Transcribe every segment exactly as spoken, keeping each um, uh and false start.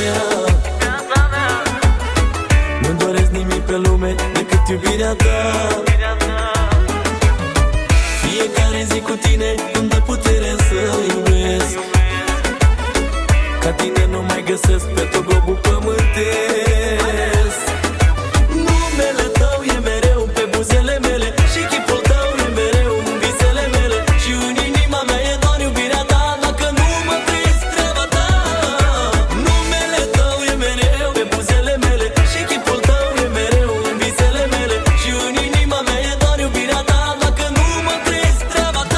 mea. Nu-mi doresc nimic pe lume decât iubirea ta. Fiecare zi cu tine îmi dă putere să iubesc. Ca tine nu mai găsesc pe tot globul pământesc. Numele tău e mereu pe buzele mele și chipul tău e mereu în visele mele. Și în inima mea e doar iubirea ta. Dacă nu mă crezi, treaba ta. Numele tău e mereu pe buzele mele și chipul tău e mereu în visele mele. Și în inima mea e doar iubirea ta. Dacă nu mă crezi, treaba ta.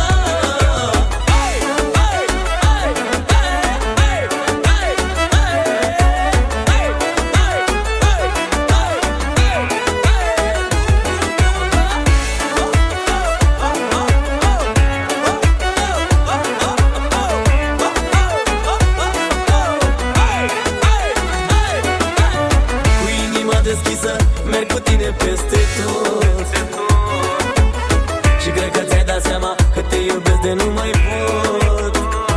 Deschisă, merg cu tine peste tot. Și cred că ți-ai dat seama că te iubesc de nu mai pot.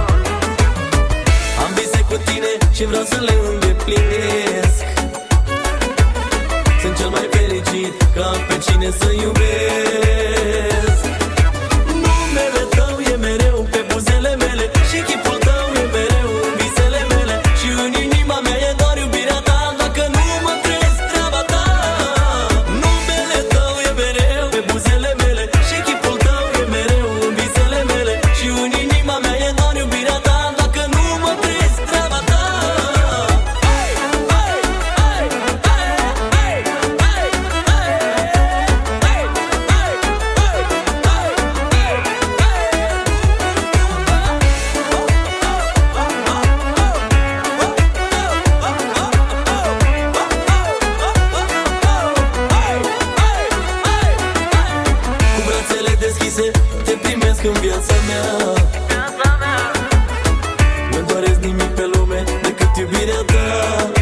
Am vise cu tine și vreau să le îndeplinesc. Sunt cel mai fericit că am pe cine să iubesc. Numele tău e mereu pe buzele mele și chipul tău e mereu în visele mele. Și în inima mea e doar iubirea ta. Dacă nu mă crezi, treaba ta. Numele tău e mereu pe buzele mele și chipul tău e mereu în visele mele. Și în inima mea e doar iubirea ta. Dacă nu mă crezi, treaba ta. Cu brațele deschise te primesc în viața mea. Nu-mi doresc nimic pe lume decât iubirea ta.